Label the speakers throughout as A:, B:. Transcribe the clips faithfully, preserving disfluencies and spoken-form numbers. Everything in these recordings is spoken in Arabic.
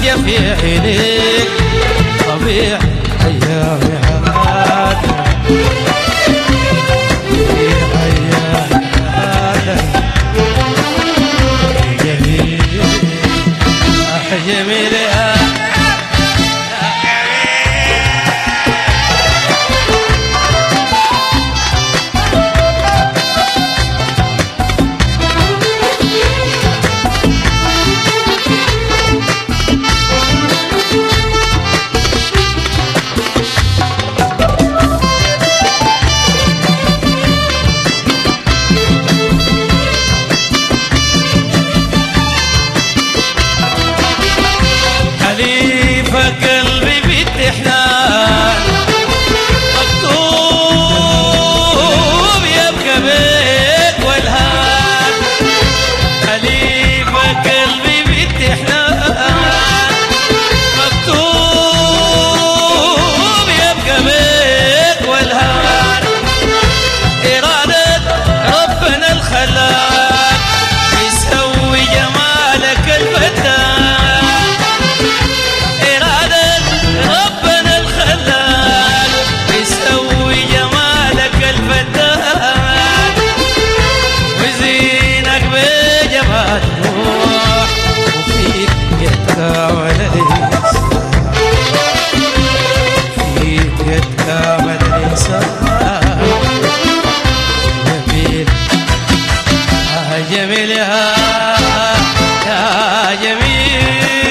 A: في عينيك طبيعي أيام عادة في أيام عادة جميل أح جميلها قلبي بتحنان مكتوب يبقى بيك والهان خليفة قلبي بتحنان مكتوب يبقى بيك والهان إرادة ربنا الخلاق يسوي جمالك الفتان وفيك يتكامل الإنسان فيك يتكامل الإنسان جميل يا جميل يا يا جميل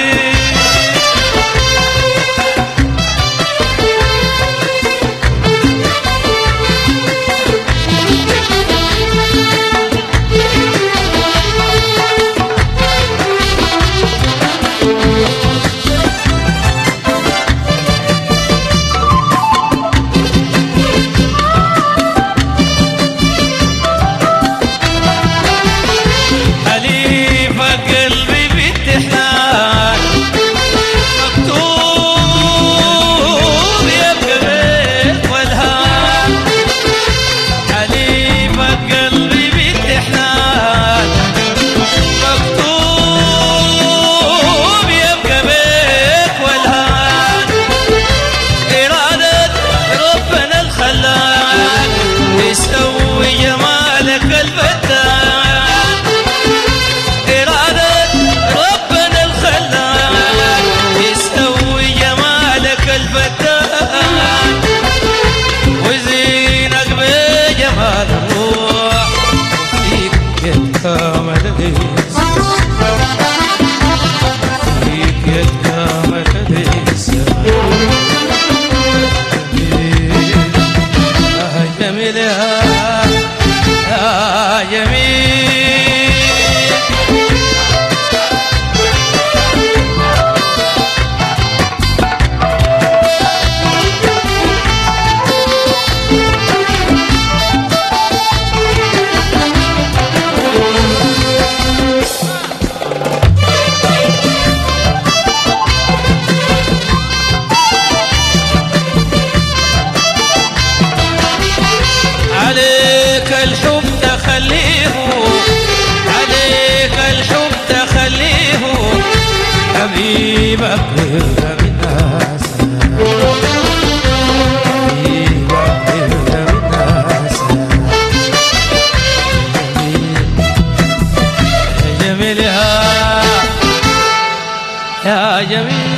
A: يسوي جمالك الفتان إرادة ربنا الخلاق يسوي جمالك الفتان وزينك بجمال الروح فيك يتكامل الإنسان فيك يتكامل الإنسان جميل يا جميل عليك الحب تخليه عليك الحب تخليه حبيبك غير من ناس حبيبك غير من ناس جميل يا جميل